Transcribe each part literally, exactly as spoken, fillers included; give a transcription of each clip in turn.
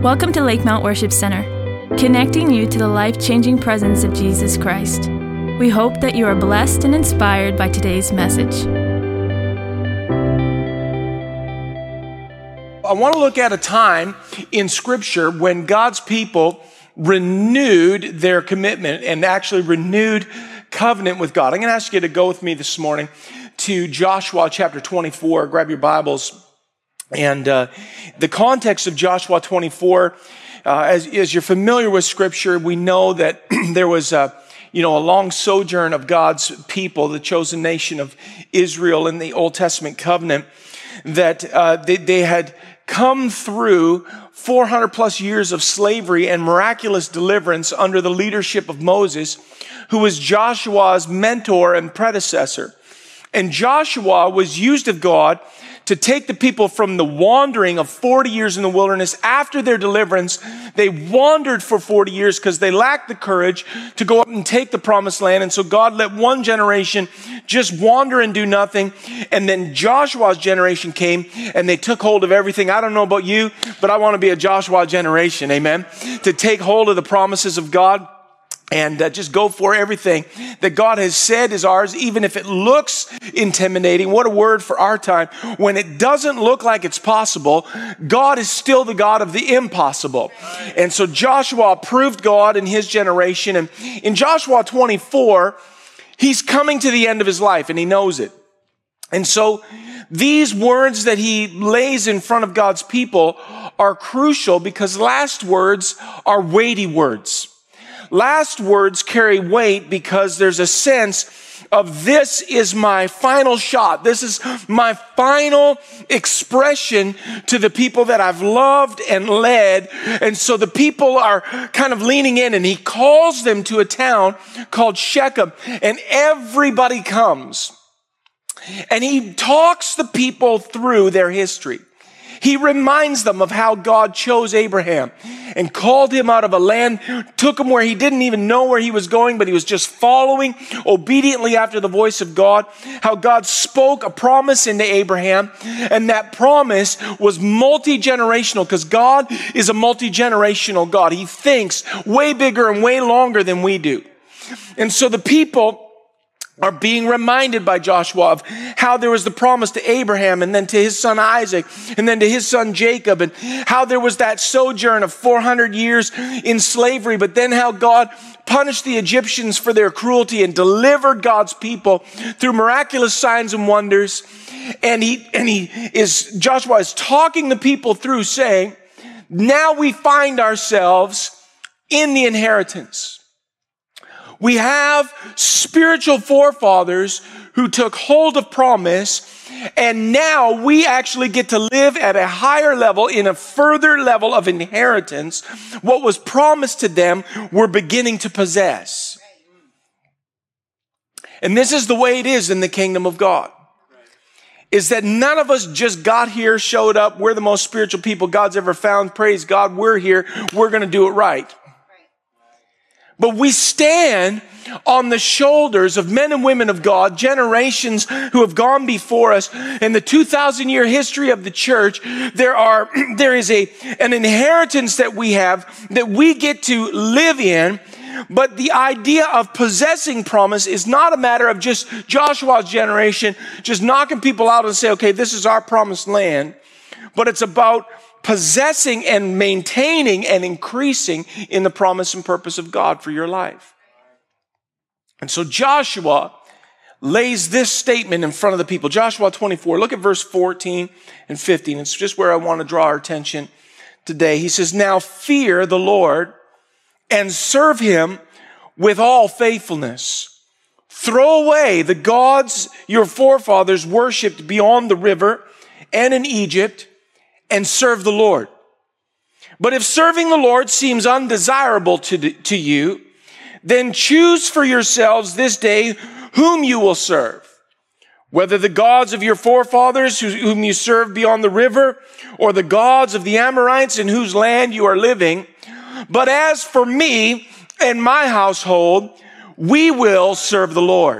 Welcome to Lakemount Worship Center, connecting you to the life-changing presence of Jesus Christ. We hope that you are blessed and inspired by today's message. I want to look at a time in Scripture when God's people renewed their commitment and actually renewed covenant with God. I'm going to ask you to go with me this morning to Joshua chapter twenty-four. Grab your Bibles. And uh, the context of Joshua twenty-four, uh, as, as you're familiar with Scripture, we know that there was a, you know, a long sojourn of God's people, the chosen nation of Israel in the Old Testament covenant, that uh, they, they had come through four hundred plus years of slavery and miraculous deliverance under the leadership of Moses, who was Joshua's mentor and predecessor. And Joshua was used of God to take the people from the wandering of forty years in the wilderness. After their deliverance, they wandered for forty years because they lacked the courage to go up and take the promised land. And so God let one generation just wander and do nothing. And then Joshua's generation came and they took hold of everything. I don't know about you, but I want to be a Joshua generation, amen? To take hold of the promises of God. And uh, just go for everything that God has said is ours, even if it looks intimidating. What a word for our time. When it doesn't look like it's possible, God is still the God of the impossible. And so Joshua proved God in his generation. And in Joshua twenty-four, he's coming to the end of his life and he knows it. And so these words that he lays in front of God's people are crucial because last words are weighty words. Last words carry weight because there's a sense of this is my final shot. This is my final expression to the people that I've loved and led. And so the people are kind of leaning in and he calls them to a town called Shechem and everybody comes. And he talks the people through their history. He reminds them of how God chose Abraham and called him out of a land, took him where he didn't even know where he was going, but he was just following obediently after the voice of God. How God spoke a promise into Abraham, and that promise was multi-generational because God is a multi-generational God. He thinks way bigger and way longer than we do. And so the people are being reminded by Joshua of how there was the promise to Abraham and then to his son Isaac and then to his son Jacob, and how there was that sojourn of four hundred years in slavery, but then how God punished the Egyptians for their cruelty and delivered God's people through miraculous signs and wonders. And he, and he is, Joshua is talking the people through saying, now we find ourselves in the inheritance. We have spiritual forefathers who took hold of promise, and now we actually get to live at a higher level, in a further level of inheritance. What was promised to them, we're beginning to possess. And this is the way it is in the kingdom of God. Is that none of us just got here, showed up, we're the most spiritual people God's ever found, praise God, we're here, we're going to do it right. But we stand on the shoulders of men and women of God, generations who have gone before us. In the two thousand year history of the church, there are, there is a, an inheritance that we have that we get to live in. But the idea of possessing promise is not a matter of just Joshua's generation, just knocking people out and say, okay, this is our promised land. But it's about possessing and maintaining and increasing in the promise and purpose of God for your life. And so Joshua lays this statement in front of the people. Joshua twenty-four, look at verse fourteen and fifteen. It's just where I want to draw our attention today. He says, now fear the Lord and serve him with all faithfulness. Throw away the gods your forefathers worshipped beyond the river and in Egypt, and serve the Lord. But if serving the Lord seems undesirable to, to you, then choose for yourselves this day whom you will serve, whether the gods of your forefathers whom you served beyond the river, or the gods of the Amorites in whose land you are living. But as for me and my household, we will serve the Lord.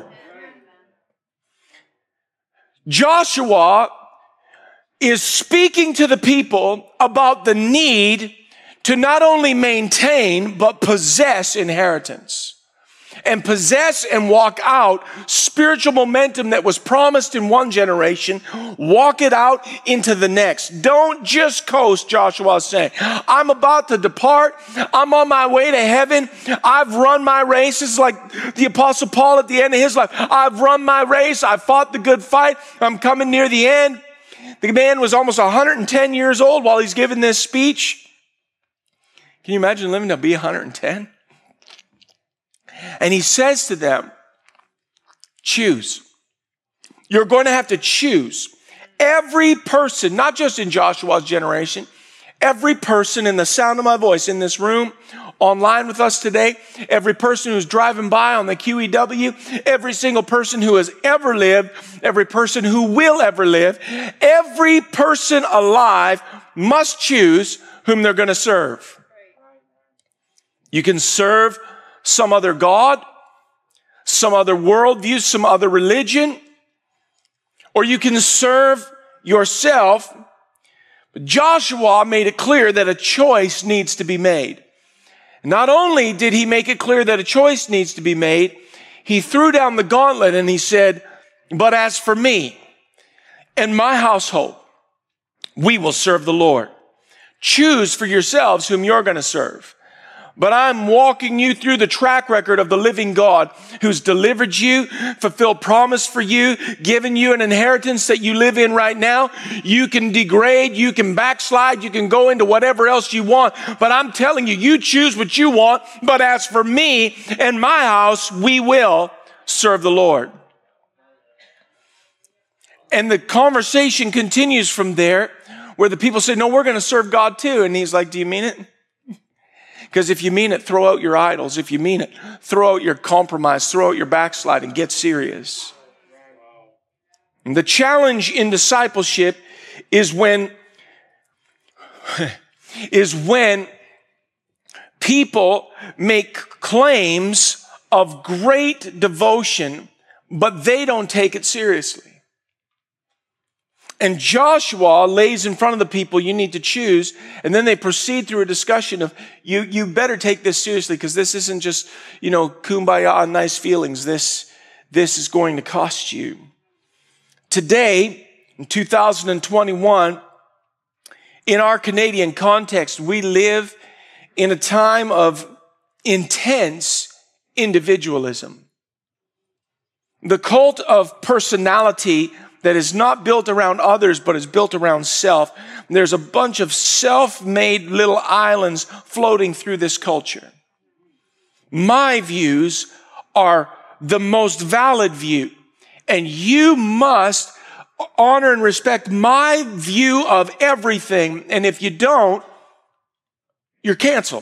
Joshua is speaking to the people about the need to not only maintain, but possess inheritance. And possess and walk out spiritual momentum that was promised in one generation, walk it out into the next. Don't just coast, Joshua is saying. I'm about to depart. I'm on my way to heaven. I've run my race. This is like the Apostle Paul at the end of his life. I've run my race. I fought the good fight. I'm coming near the end. The man was almost one hundred ten years old while he's giving this speech. Can you imagine living to be one hundred ten? And he says to them, choose. You're going to have to choose. Every person, not just in Joshua's generation, every person in the sound of my voice in this room, online with us today, every person who's driving by on the Q E W, every single person who has ever lived, every person who will ever live, every person alive must choose whom they're going to serve. You can serve some other God, some other worldview, some other religion, or you can serve yourself. But Joshua made it clear that a choice needs to be made. Not only did he make it clear that a choice needs to be made, he threw down the gauntlet and he said, but as for me and my household, we will serve the Lord. Choose for yourselves whom you're going to serve. But I'm walking you through the track record of the living God who's delivered you, fulfilled promise for you, given you an inheritance that you live in right now. You can degrade, you can backslide, you can go into whatever else you want. But I'm telling you, you choose what you want. But as for me and my house, we will serve the Lord. And the conversation continues from there where the people say, no, we're going to serve God too. And he's like, do you mean it? Because if you mean it, throw out your idols. If you mean it, throw out your compromise, throw out your backsliding, get serious. And the challenge in discipleship is when, is when people make claims of great devotion, but they don't take it seriously. And Joshua lays in front of the people, you need to choose. And then they proceed through a discussion of, you, you better take this seriously because this isn't just, you know, kumbaya, nice feelings. This, this is going to cost you. Today, in two thousand twenty-one, in our Canadian context, we live in a time of intense individualism. The cult of personality that is not built around others, but is built around self. There's a bunch of self-made little islands floating through this culture. My views are the most valid view, and you must honor and respect my view of everything. And if you don't, you're canceled.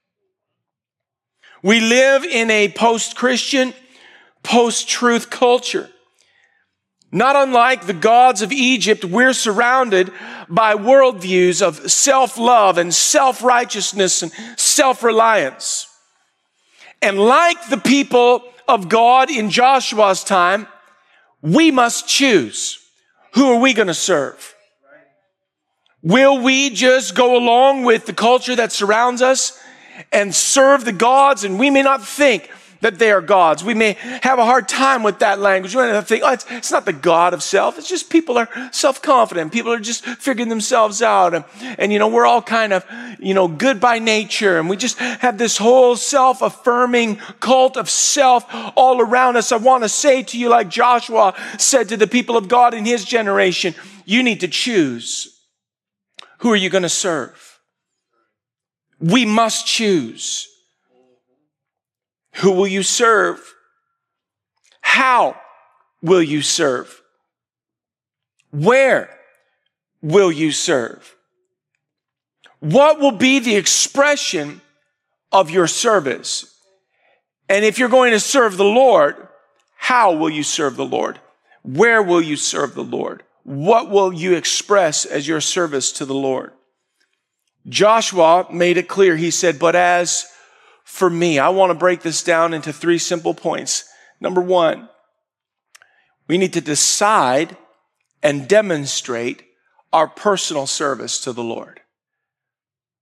We live in a post-Christian, post-truth culture. Not unlike the gods of Egypt, we're surrounded by worldviews of self-love and self-righteousness and self-reliance. And like the people of God in Joshua's time, we must choose. Who are we going to serve? Will we just go along with the culture that surrounds us and serve the gods? And we may not think that they are gods. We may have a hard time with that language. We may think, oh, it's, it's not the God of self. It's just people are self-confident. People are just figuring themselves out. And, and, you know, we're all kind of, you know, good by nature. And we just have this whole self-affirming cult of self all around us. I want to say to you, like Joshua said to the people of God in his generation, you need to choose. Who are you going to serve? We must choose. Who will you serve? How will you serve? Where will you serve? What will be the expression of your service? And if you're going to serve the Lord, how will you serve the Lord? Where will you serve the Lord? What will you express as your service to the Lord? Joshua made it clear. He said, but as for me, I want to break this down into three simple points. Number one, we need to decide and demonstrate our personal service to the Lord.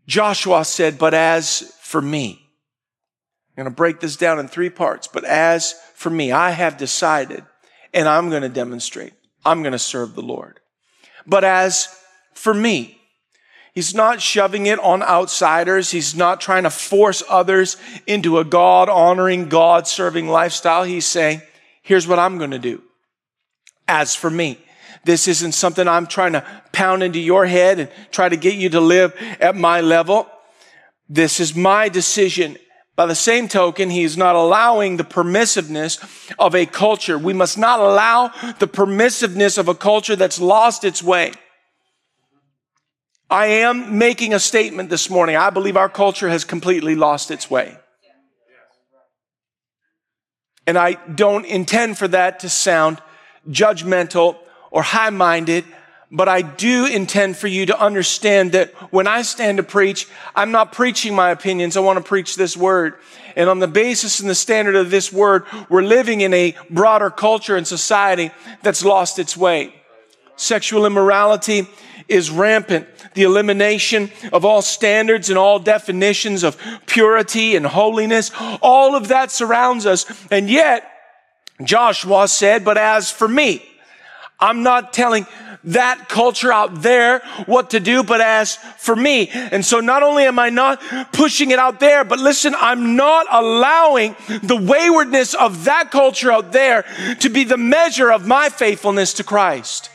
Joshua said, but as for me, I'm going to break this down in three parts. But as for me, I have decided, and I'm going to demonstrate, I'm going to serve the Lord. But as for me, he's not shoving it on outsiders. He's not trying to force others into a God-honoring, God-serving lifestyle. He's saying, here's what I'm going to do. As for me, this isn't something I'm trying to pound into your head and try to get you to live at my level. This is my decision. By the same token, he's not allowing the permissiveness of a culture. We must not allow the permissiveness of a culture that's lost its way. I am making a statement this morning. I believe our culture has completely lost its way. And I don't intend for that to sound judgmental or high-minded, but I do intend for you to understand that when I stand to preach, I'm not preaching my opinions. I want to preach this word. And on the basis and the standard of this word, we're living in a broader culture and society that's lost its way. Sexual immorality is rampant. The elimination of all standards and all definitions of purity and holiness, all of that surrounds us. And yet, Joshua said, but as for me, I'm not telling that culture out there what to do, but as for me. And so not only am I not pushing it out there, but listen, I'm not allowing the waywardness of that culture out there to be the measure of my faithfulness to Christ.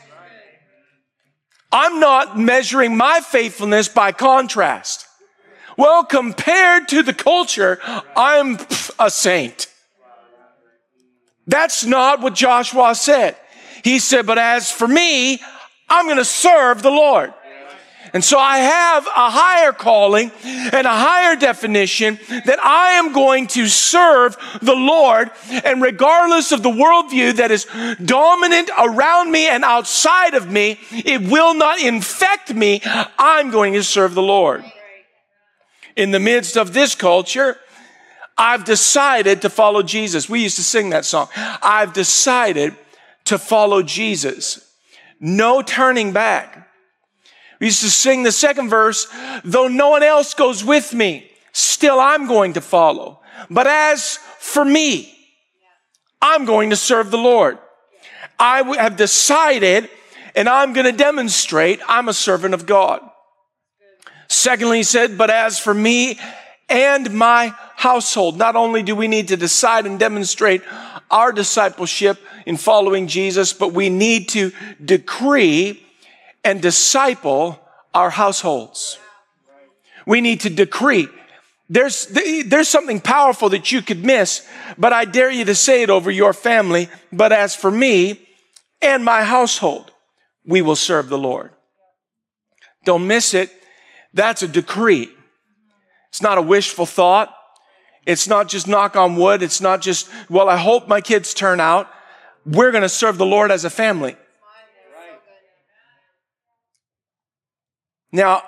I'm not measuring my faithfulness by contrast. Well, compared to the culture, I'm a saint. That's not what Joshua said. He said, but as for me, I'm going to serve the Lord. And so I have a higher calling and a higher definition that I am going to serve the Lord. And regardless of the worldview that is dominant around me and outside of me, it will not infect me. I'm going to serve the Lord. In the midst of this culture, I've decided to follow Jesus. We used to sing that song. I've decided to follow Jesus. No turning back. We used to sing the second verse, though no one else goes with me, still I'm going to follow. But as for me, I'm going to serve the Lord. I have decided, and I'm going to demonstrate I'm a servant of God. Secondly, he said, but as for me and my household, not only do we need to decide and demonstrate our discipleship in following Jesus, but we need to decree and disciple our households. We need to decree. There's, there's something powerful that you could miss, but I dare you to say it over your family. But as for me and my household, we will serve the Lord. Don't miss it. That's a decree. It's not a wishful thought. It's not just knock on wood. It's not just, well, I hope my kids turn out. We're going to serve the Lord as a family. Now,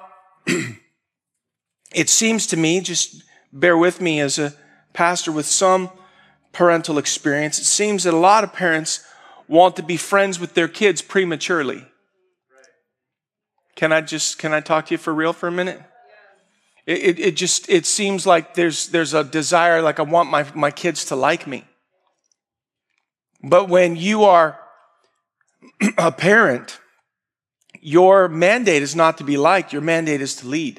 it seems to me, just bear with me as a pastor with some parental experience, it seems that a lot of parents want to be friends with their kids prematurely. Can I just, can I talk to you for real for a minute? It, it, it just, it seems like there's, there's a desire, like I want my, my kids to like me. But when you are a parent, your mandate is not to be liked. Your mandate is to lead.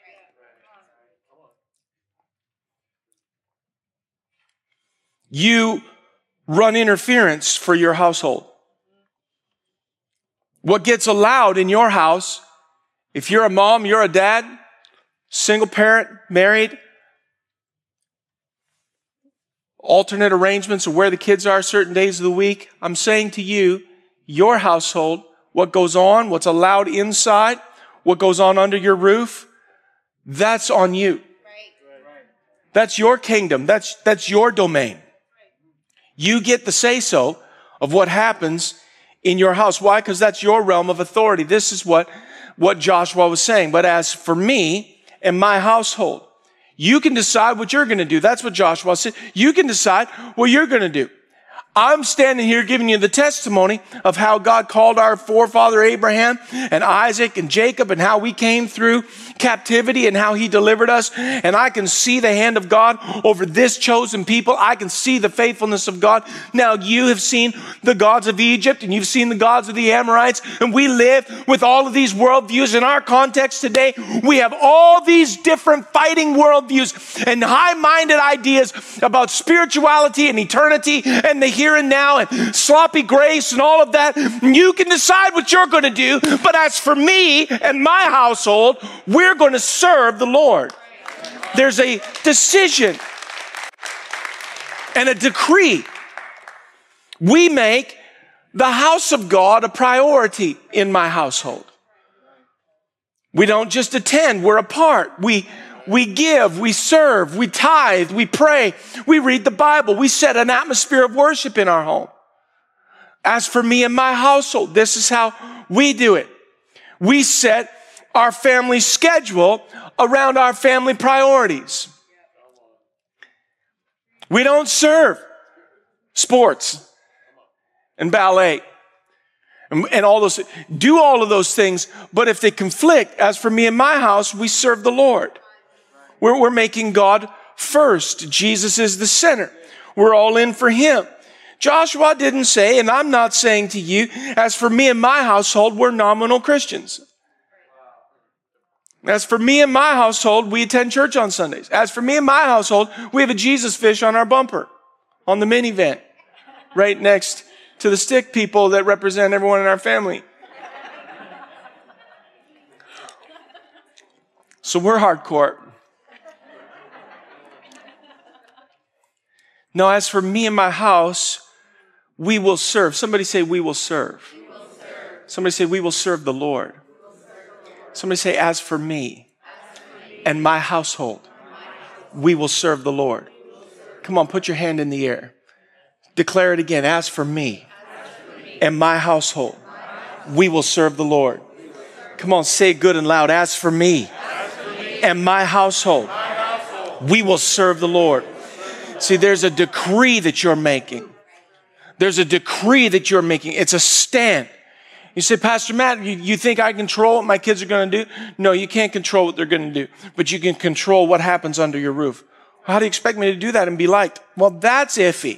You run interference for your household. What gets allowed in your house, if you're a mom, you're a dad, single parent, married, alternate arrangements of where the kids are certain days of the week, I'm saying to you, your household, what goes on, what's allowed inside, what goes on under your roof, that's on you. That's your kingdom. That's, that's your domain. You get the say-so of what happens in your house. Why? Because that's your realm of authority. This is what, what Joshua was saying. But as for me and my household, you can decide what you're going to do. That's what Joshua said. You can decide what you're going to do. I'm standing here giving you the testimony of how God called our forefather Abraham and Isaac and Jacob and how we came through captivity and how he delivered us. And I can see the hand of God over this chosen people. I can see the faithfulness of God. Now you have seen the gods of Egypt and you've seen the gods of the Amorites, and we live with all of these worldviews. In our context today, we have all these different fighting worldviews and high-minded ideas about spirituality and eternity and the here and now and sloppy grace and all of that. You can decide what you're going to do. But as for me and my household, we're going to serve the Lord. There's a decision and a decree. We make the house of God a priority in my household. We don't just attend, we're a part. We We give, we serve, we tithe, we pray, we read the Bible, we set an atmosphere of worship in our home. As for me and my household, this is how we do it. We set our family schedule around our family priorities. We don't serve sports and ballet and, and all those, do all of those things, but if they conflict, as for me and my house, we serve the Lord. We're, we're making God first. Jesus is the center. We're all in for him. Joshua didn't say, and I'm not saying to you, as for me and my household, we're nominal Christians. As for me and my household, we attend church on Sundays. As for me and my household, we have a Jesus fish on our bumper, on the minivan, right next to the stick people that represent everyone in our family. So we're hardcore. No, as for me and my house, we will serve. Somebody say, we will serve. We will serve. Somebody say, we will serve the Lord. Somebody say, as for me, as for me and my household, my household, we will serve the Lord. Serve. Come on, put your hand in the air. Declare it again. As for me, as for me and my household, my household, we will serve the Lord. Serve. Come on, say it good and loud. As for me, as for me and my household, my household, we will serve the Lord. See, there's a decree that you're making. There's a decree that you're making. It's a stand. You say, Pastor Matt, you, you think I control what my kids are going to do? No, you can't control what they're going to do, but you can control what happens under your roof. How do you expect me to do that and be liked? Well, that's iffy.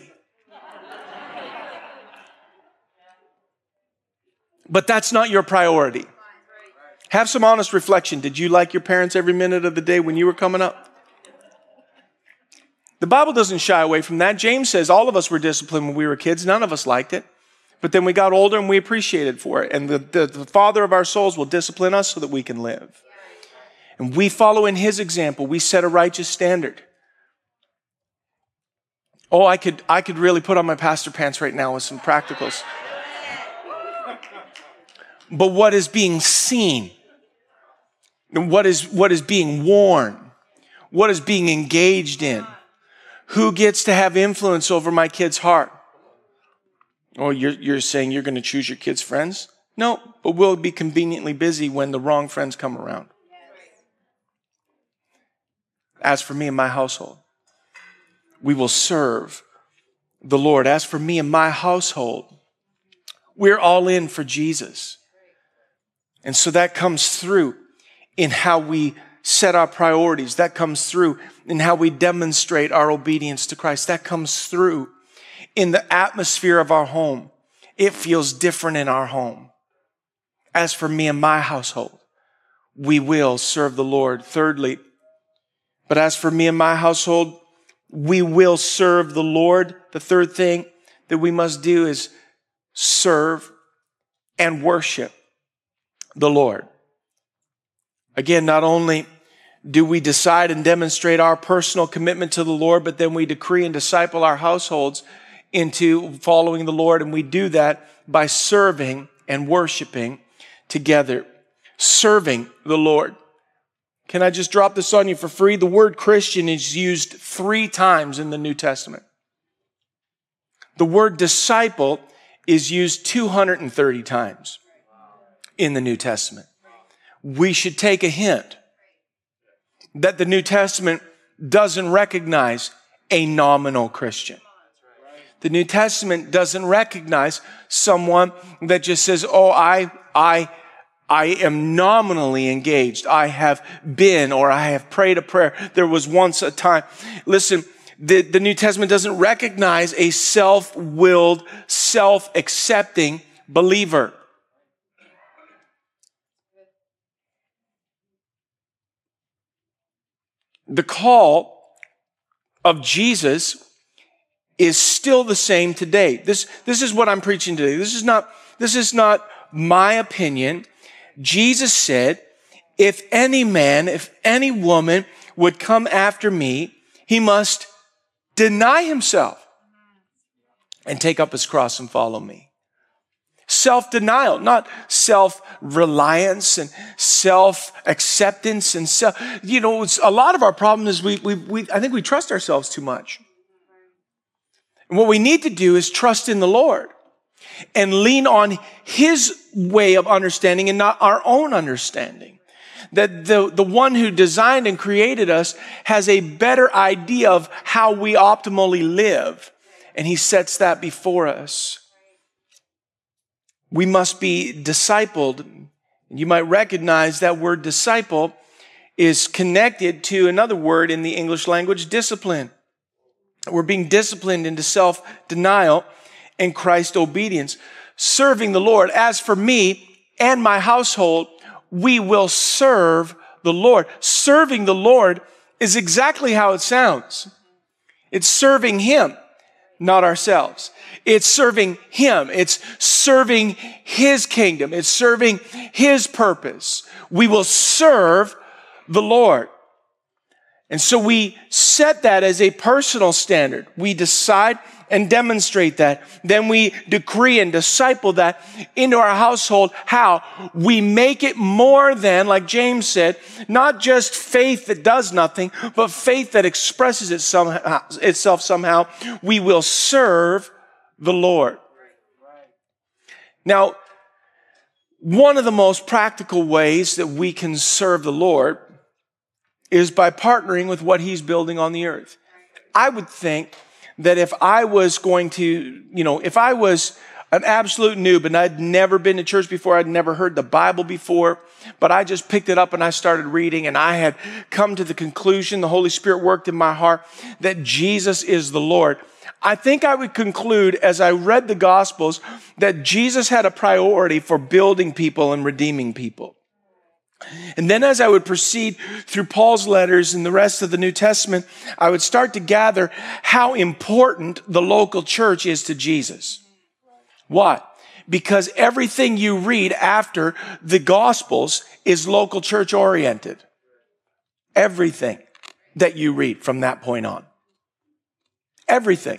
But that's not your priority. Have some honest reflection. Did you like your parents every minute of the day when you were coming up? The Bible doesn't shy away from that. James says all of us were disciplined when we were kids. None of us liked it. But then we got older and we appreciated for it. And the, the, the Father of our souls will discipline us so that we can live. And we follow in his example. We set a righteous standard. Oh, I could, I could really put on my pastor pants right now with some practicals. But what is being seen? And what is, what is being worn? What is being engaged in? Who gets to have influence over my kid's heart? Oh, you're, you're saying you're going to choose your kid's friends? No, but we'll be conveniently busy when the wrong friends come around. As for me and my household, we will serve the Lord. As for me and my household, we're all in for Jesus. And so that comes through in how we set our priorities. That comes through in how we demonstrate our obedience to Christ. That comes through in the atmosphere of our home. It feels different in our home. As for me and my household, we will serve the Lord. Thirdly, but as for me and my household, we will serve the Lord. The third thing that we must do is serve and worship the Lord. Again, not only do we decide and demonstrate our personal commitment to the Lord, but then we decree and disciple our households into following the Lord. And we do that by serving and worshiping together. Serving the Lord. Can I just drop this on you for free? The word Christian is used three times in the New Testament. The word disciple is used two hundred thirty times in the New Testament. We should take a hint that the New Testament doesn't recognize a nominal Christian. The New Testament doesn't recognize someone that just says, oh, I, I, I am nominally engaged. I have been, or I have prayed a prayer. There was once a time. Listen, the, the New Testament doesn't recognize a self-willed, self-accepting believer. The call of Jesus is still the same today. This, this is what I'm preaching today. This is not, this is not my opinion. Jesus said, if any man, if any woman would come after me, he must deny himself and take up his cross and follow me. Self-denial, not self-reliance and self-acceptance and self. You know, it's, a lot of our problem is we, we, we, I think we trust ourselves too much. And what we need to do is trust in the Lord and lean on his way of understanding and not our own understanding. That the, the one who designed and created us has a better idea of how we optimally live. And he sets that before us. We must be discipled. You might recognize that word disciple is connected to another word in the English language, discipline. We're being disciplined into self-denial and Christ obedience, serving the Lord. As for me and my household, we will serve the Lord. Serving the Lord is exactly how it sounds. It's serving him, not ourselves. It's serving him. It's serving his kingdom. It's serving his purpose. We will serve the Lord. And so we set that as a personal standard. We decide and demonstrate that. Then we decree and disciple that into our household. How? We make it more than, like James said, not just faith that does nothing, but faith that expresses it somehow, itself somehow. We will serve the Lord. Now, one of the most practical ways that we can serve the Lord is by partnering with what he's building on the earth. I would think that if I was going to, you know, if I was an absolute noob and I'd never been to church before, I'd never heard the Bible before, but I just picked it up and I started reading and I had come to the conclusion, the Holy Spirit worked in my heart, that Jesus is the Lord. I think I would conclude as I read the Gospels that Jesus had a priority for building people and redeeming people. And then as I would proceed through Paul's letters and the rest of the New Testament, I would start to gather how important the local church is to Jesus. Why? Because everything you read after the Gospels is local church oriented. Everything that you read from that point on. Everything.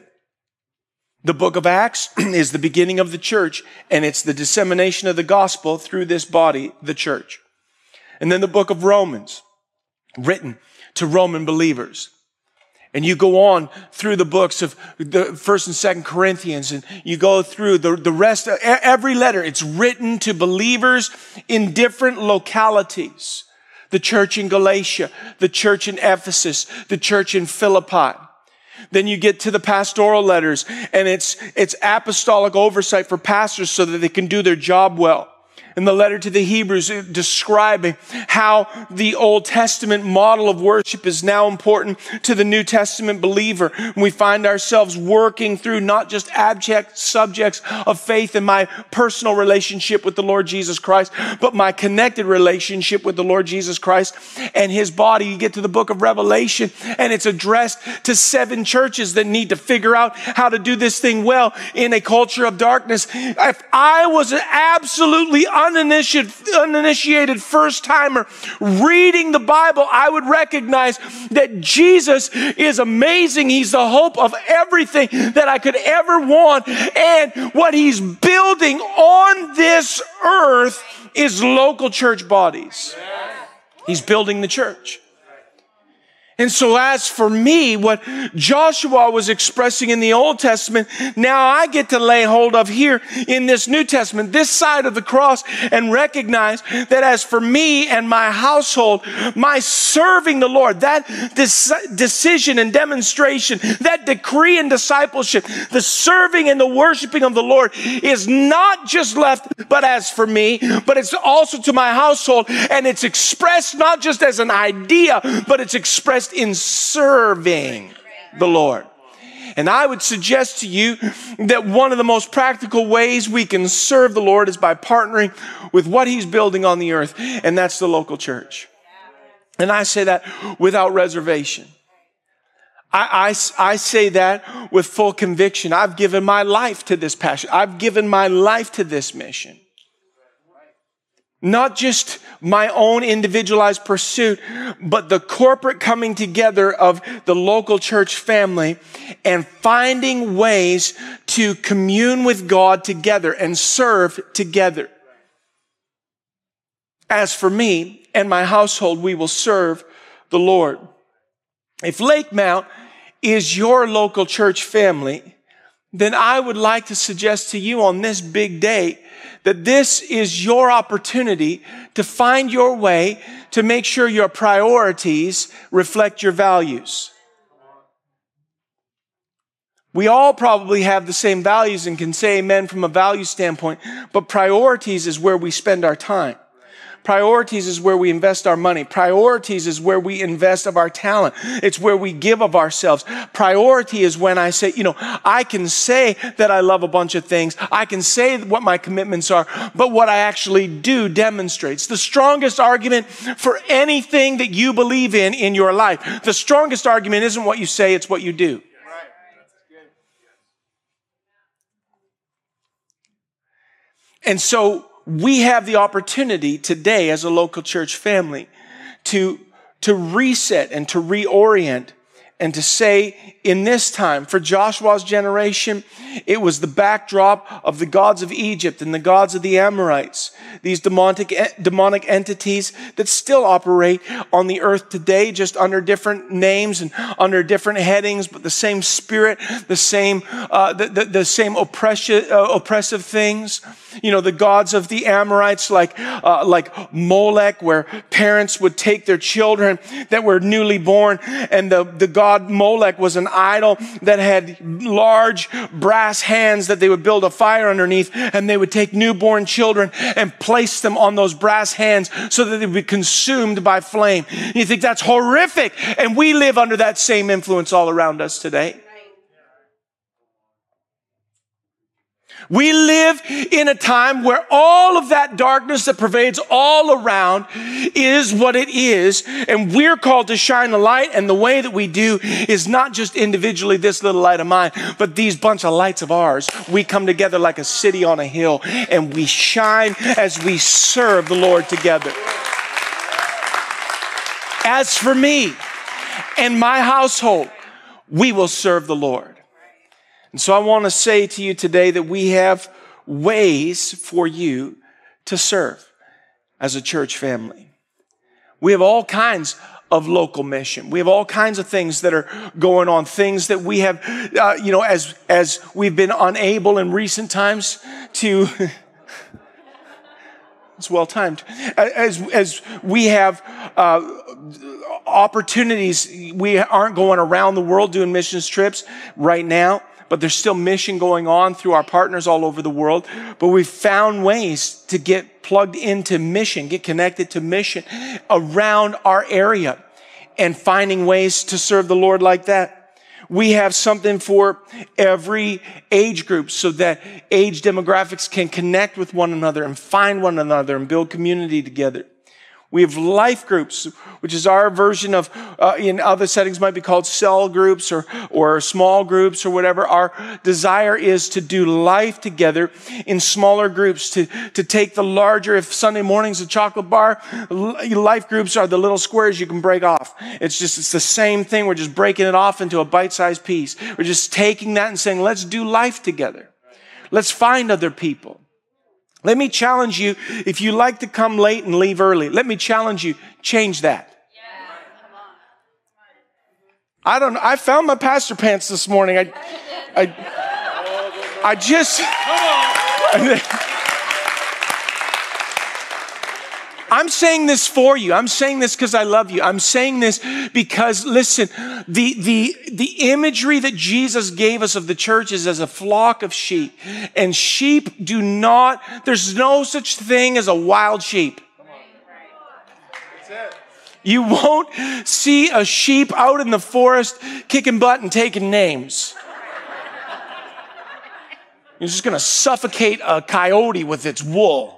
The book of Acts is the beginning of the church, and it's the dissemination of the gospel through this body, the church. And then the book of Romans, written to Roman believers. And you go on through the books of the First and Second Corinthians, and you go through the, the rest of every letter. It's written to believers in different localities. The church in Galatia, the church in Ephesus, the church in Philippi. Then you get to the pastoral letters, and it's, it's apostolic oversight for pastors so that they can do their job well. And the letter to the Hebrews describing how the Old Testament model of worship is now important to the New Testament believer. And we find ourselves working through not just abject subjects of faith in my personal relationship with the Lord Jesus Christ, but my connected relationship with the Lord Jesus Christ and his body. You get to the book of Revelation, and it's addressed to seven churches that need to figure out how to do this thing well in a culture of darkness. If I was an absolutely uninitiated, uninitiated first-timer reading the Bible, I would recognize that Jesus is amazing. He's the hope of everything that I could ever want. And what he's building on this earth is local church bodies. He's building the church. And so as for me, what Joshua was expressing in the Old Testament, now I get to lay hold of here in this New Testament, this side of the cross, and recognize that as for me and my household, my serving the Lord, that dec- decision and demonstration, that decree and discipleship, the serving and the worshiping of the Lord is not just left, but as for me, but it's also to my household, and it's expressed not just as an idea, but it's expressed in serving the Lord. And I would suggest to you that one of the most practical ways we can serve the Lord is by partnering with what He's building on the earth, and that's the local church. And I say that without reservation. I, I, I say that with full conviction. I've given my life to this passion. I've given my life to this mission. Not just my own individualized pursuit, but the corporate coming together of the local church family and finding ways to commune with God together and serve together. As for me and my household, we will serve the Lord. If Lake Mount is your local church family, then I would like to suggest to you on this big day that this is your opportunity to find your way to make sure your priorities reflect your values. We all probably have the same values and can say amen from a value standpoint, but priorities is where we spend our time. Priorities is where we invest our money. Priorities is where we invest of our talent. It's where we give of ourselves. Priority is when I say, you know, I can say that I love a bunch of things. I can say what my commitments are, but what I actually do demonstrates. The strongest argument for anything that you believe in in your life, the strongest argument isn't what you say, it's what you do. And so we have the opportunity today as a local church family to, to reset and to reorient and to say in this time, for Joshua's generation, it was the backdrop of the gods of Egypt and the gods of the Amorites, these demonic, demonic entities that still operate on the earth today, just under different names and under different headings, but the same spirit, the same, uh, the, the, the same oppressive, uh, oppressive things. You know, the gods of the Amorites, like, uh, like Molech, where parents would take their children that were newly born, and the, the god Molech was an idol that had large brass hands that they would build a fire underneath, and they would take newborn children and place them on those brass hands so that they would be consumed by flame. You think that's horrific, and we live under that same influence all around us today. We live in a time where all of that darkness that pervades all around is what it is. And we're called to shine a light. And the way that we do is not just individually this little light of mine, but these bunch of lights of ours. We come together like a city on a hill and we shine as we serve the Lord together. As for me and my household, we will serve the Lord. And so I want to say to you today that we have ways for you to serve as a church family. We have all kinds of local mission. We have all kinds of things that are going on, things that we have, uh, you know, as, as we've been unable in recent times to, it's well timed, as, as we have, uh, opportunities. We aren't going around the world doing missions trips right now, but there's still mission going on through our partners all over the world. But we've found ways to get plugged into mission, get connected to mission around our area and finding ways to serve the Lord like that. We have something for every age group so that age demographics can connect with one another and find one another and build community together. We have life groups, which is our version of, uh, in other settings might be called cell groups or, or small groups or whatever. Our desire is to do life together in smaller groups, to, to take the larger, if Sunday morning's a chocolate bar, life groups are the little squares you can break off. It's just, it's the same thing. We're just breaking it off into a bite-sized piece. We're just taking that and saying, let's do life together. Let's find other people. Let me challenge you, if you like to come late and leave early, let me challenge you, change that. I don't know. I found my pastor pants this morning. I, I, I just, I'm saying this for you. I'm saying this because I love you. I'm saying this because, listen, the, the, the imagery that Jesus gave us of the church is as a flock of sheep. And sheep do not, there's no such thing as a wild sheep. You won't see a sheep out in the forest kicking butt and taking names. You're just going to suffocate a coyote with its wool.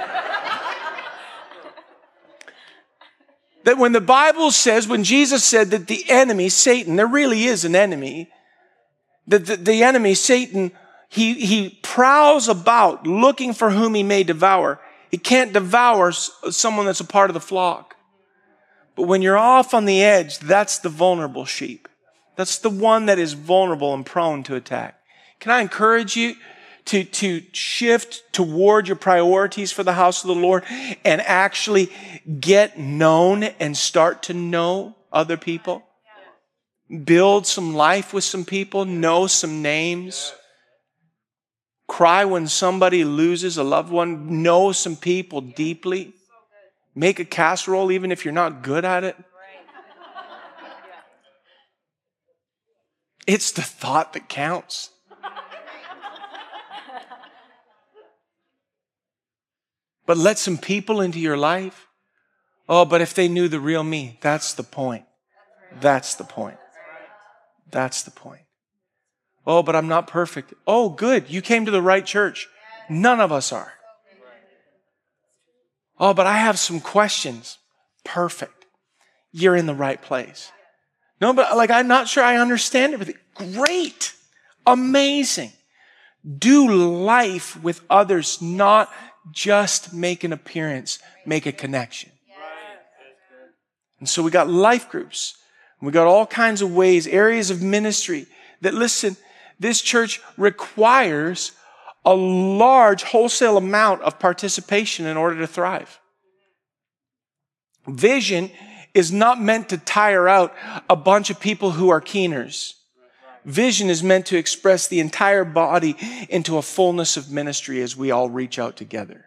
That when the Bible says, when Jesus said that the enemy, Satan, there really is an enemy, that the, the enemy, Satan, he, he prowls about looking for whom he may devour. He can't devour someone that's a part of the flock. But when you're off on the edge, that's the vulnerable sheep. That's the one that is vulnerable and prone to attack. Can I encourage you to, to shift toward your priorities for the house of the Lord and actually get known and start to know other people? Build some life with some people, know some names. Cry when somebody loses a loved one, know some people deeply. Make a casserole even if you're not good at it. It's the thought that counts. But let some people into your life. Oh, but if they knew the real me, that's the point. That's the point. That's the point. Oh, but I'm not perfect. Oh, good. You came to the right church. None of us are. Oh, but I have some questions. Perfect. You're in the right place. No, but like, I'm not sure I understand everything. Great. Amazing. Do life with others, not just make an appearance, make a connection. And so we got life groups. We got all kinds of ways, areas of ministry that, listen, this church requires a large wholesale amount of participation in order to thrive. Vision is not meant to tire out a bunch of people who are keeners. Vision is meant to express the entire body into a fullness of ministry as we all reach out together.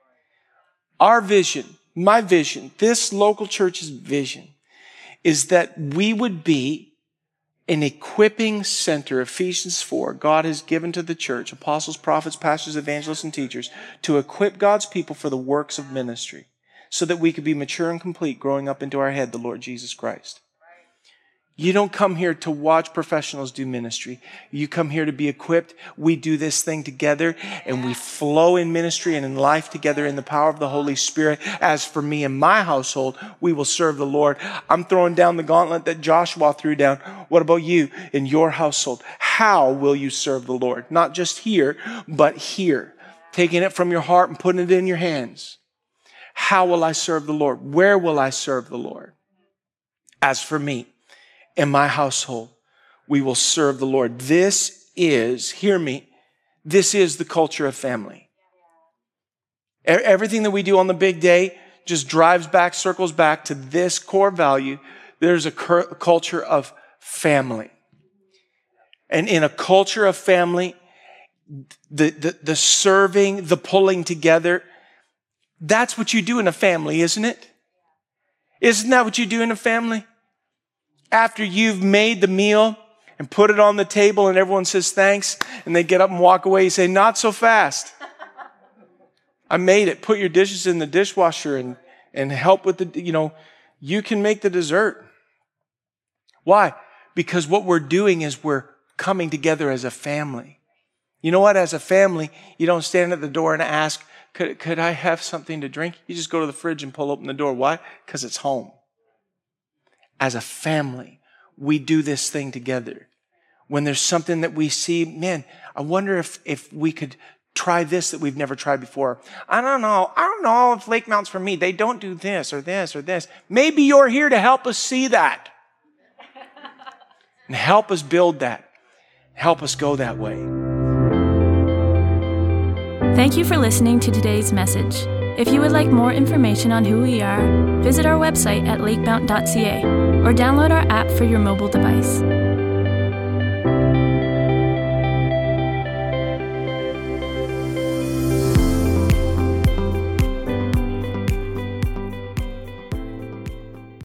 Our vision, my vision, this local church's vision is that we would be an equipping center. Ephesians four, God has given to the church apostles, prophets, pastors, evangelists, and teachers to equip God's people for the works of ministry so that we could be mature and complete, growing up into our head, the Lord Jesus Christ. You don't come here to watch professionals do ministry. You come here to be equipped. We do this thing together and we flow in ministry and in life together in the power of the Holy Spirit. As for me and my household, we will serve the Lord. I'm throwing down the gauntlet that Joshua threw down. What about you in your household? How will you serve the Lord? Not just here, but here. Taking it from your heart and putting it in your hands. How will I serve the Lord? Where will I serve the Lord? As for me, in my household, we will serve the Lord. This is, hear me, this is the culture of family. Everything that we do on the big day just drives back, circles back to this core value. There's a culture of family. And in a culture of family, the, the, the serving, the pulling together, that's what you do in a family, isn't it? Isn't that what you do in a family? After you've made the meal and put it on the table and everyone says thanks and they get up and walk away, you say, not so fast. I made it. Put your dishes in the dishwasher and, and help with the, you know, you can make the dessert. Why? Because what we're doing is we're coming together as a family. You know what? As a family, you don't stand at the door and ask, could, could I have something to drink? You just go to the fridge and pull open the door. Why? Because it's home. As a family, we do this thing together. When there's something that we see, man, I wonder if, if we could try this that we've never tried before. I don't know. I don't know if Lake Mount's for me. They don't do this or this or this. Maybe you're here to help us see that. And help us build that. Help us go that way. Thank you for listening to today's message. If you would like more information on who we are, visit our website at lakemount dot c a or download our app for your mobile device.